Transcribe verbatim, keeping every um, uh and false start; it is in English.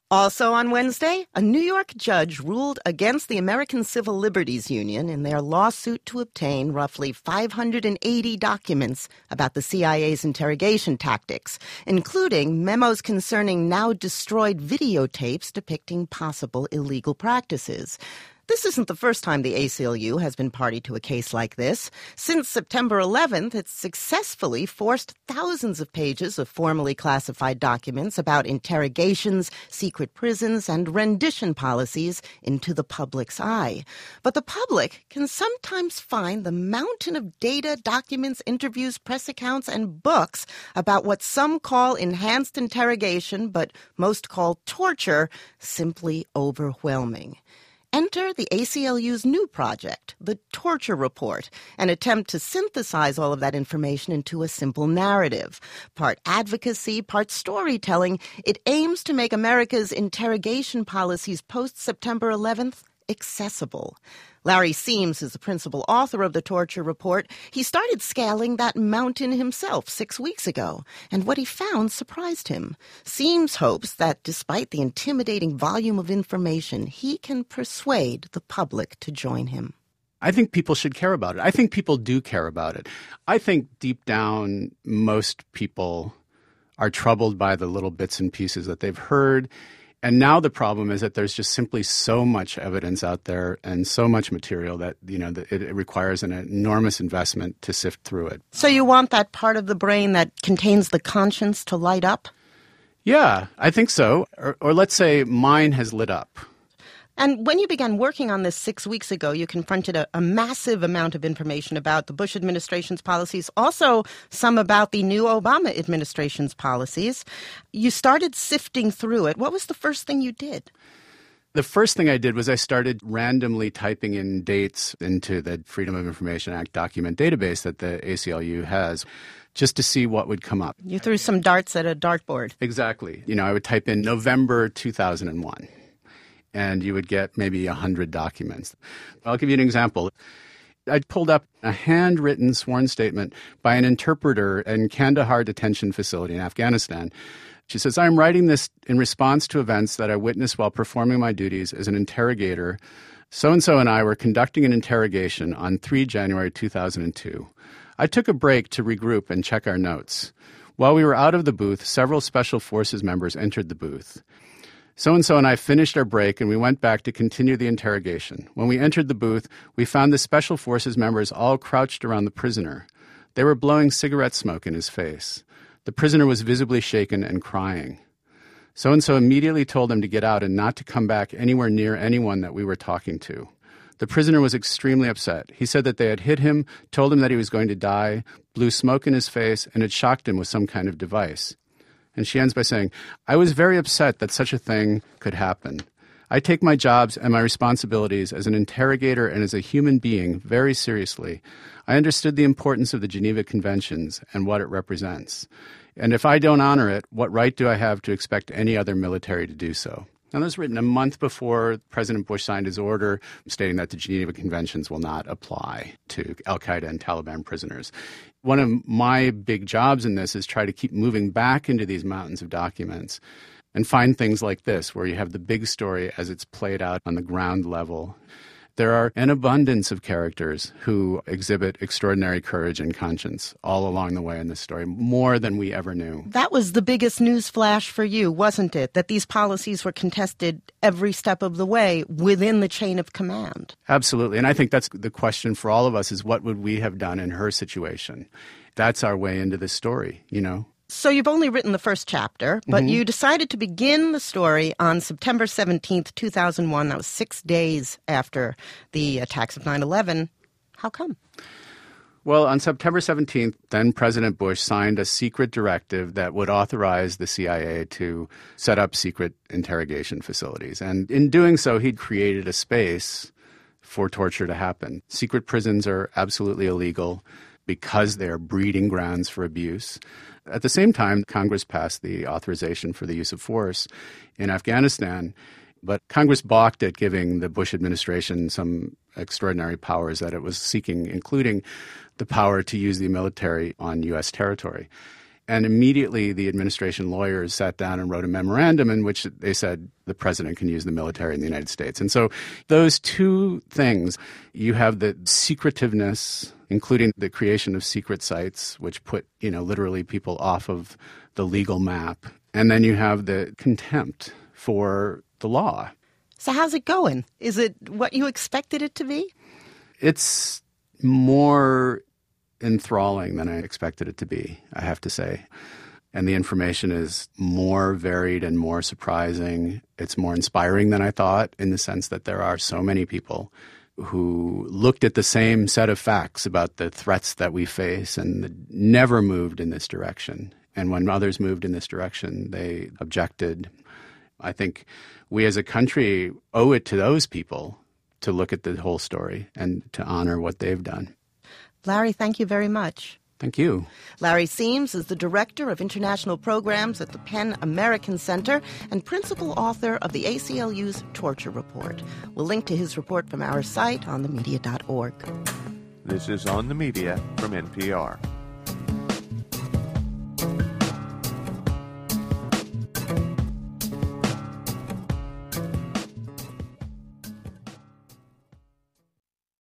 Also on Wednesday, a New York judge ruled against the American Civil Liberties Union in their lawsuit to obtain roughly five hundred eighty documents about the C I A's interrogation tactics, including memos concerning now destroyed videotapes depicting possible illegal practices. This isn't the first time the A C L U has been party to a case like this. Since September eleventh, it's successfully forced thousands of pages of formally classified documents about interrogations, secret prisons, and rendition policies into the public's eye. But the public can sometimes find the mountain of data, documents, interviews, press accounts, and books about what some call enhanced interrogation, but most call torture, simply overwhelming. Enter the A C L U's new project, the Torture Report, an attempt to synthesize all of that information into a simple narrative. Part advocacy, part storytelling, it aims to make America's interrogation policies post-September eleventh accessible. Larry Seams is the principal author of the Torture Report. He started scaling that mountain himself six weeks ago, and what he found surprised him. Seams hopes that despite the intimidating volume of information, he can persuade the public to join him. I think people should care about it. I think people do care about it. I think deep down, most people are troubled by the little bits and pieces that they've heard. And now the problem is that there's just simply so much evidence out there and so much material that, you know, that it requires an enormous investment to sift through it. So you want that part of the brain that contains the conscience to light up? Yeah, I think so. Or, or let's say mine has lit up. And when you began working on this six weeks ago, you confronted a, a massive amount of information about the Bush administration's policies, also some about the new Obama administration's policies. You started sifting through it. What was the first thing you did? The first thing I did was I started randomly typing in dates into the Freedom of Information Act document database that the A C L U has, just to see what would come up. You threw some darts at a dartboard. Exactly. You know, I would type in November two thousand one. And you would get maybe one hundred documents. I'll give you an example. I pulled up a handwritten sworn statement by an interpreter in Kandahar detention facility in Afghanistan. She says, I'm writing this in response to events that I witnessed while performing my duties as an interrogator. So-and-so and I were conducting an interrogation on the third of January two thousand two. I took a break to regroup and check our notes. While we were out of the booth, several Special Forces members entered the booth. So-and-so and I finished our break, and we went back to continue the interrogation. When we entered the booth, we found the Special Forces members all crouched around the prisoner. They were blowing cigarette smoke in his face. The prisoner was visibly shaken and crying. So-and-so immediately told them to get out and not to come back anywhere near anyone that we were talking to. The prisoner was extremely upset. He said that they had hit him, told him that he was going to die, blew smoke in his face, and had shocked him with some kind of device. And she ends by saying, I was very upset that such a thing could happen. I take my jobs and my responsibilities as an interrogator and as a human being very seriously. I understood the importance of the Geneva Conventions and what it represents. And if I don't honor it, what right do I have to expect any other military to do so? Now, this was written a month before President Bush signed his order stating that the Geneva Conventions will not apply to al-Qaeda and Taliban prisoners. One of my big jobs in this is try to keep moving back into these mountains of documents and find things like this, where you have the big story as it's played out on the ground level. There are an abundance of characters who exhibit extraordinary courage and conscience all along the way in this story, more than we ever knew. That was the biggest news flash for you, wasn't it? That these policies were contested every step of the way within the chain of command. Absolutely. And I think that's the question for all of us is what would we have done in her situation? That's our way into this story, you know? So you've only written the first chapter, but mm-hmm. you decided to begin the story on September seventeenth, two thousand one. That was six days after the attacks of nine eleven. How come? Well, on September seventeenth, then President Bush signed a secret directive that would authorize the C I A to set up secret interrogation facilities. And in doing so, he'd created a space for torture to happen. Secret prisons are absolutely illegal because they're breeding grounds for abuse. At the same time, Congress passed the authorization for the use of force in Afghanistan, but Congress balked at giving the Bush administration some extraordinary powers that it was seeking, including the power to use the military on U S territory. And immediately the administration lawyers sat down and wrote a memorandum in which they said the president can use the military in the United States. And so those two things, you have the secretiveness, including the creation of secret sites, which put, you know, literally people off of the legal map. And then you have the contempt for the law. So how's it going? Is it what you expected it to be? It's more enthralling than I expected it to be, I have to say. And the information is more varied and more surprising. It's more inspiring than I thought, in the sense that there are so many people who looked at the same set of facts about the threats that we face and never moved in this direction. And when others moved in this direction, they objected. I think we as a country owe it to those people to look at the whole story and to honor what they've done. Larry, thank you very much. Thank you. Larry Siems is the Director of International Programs at the PEN American Center and principal author of the A C L U's Torture Report. We'll link to his report from our site on the media dot org. This is On the Media from N P R.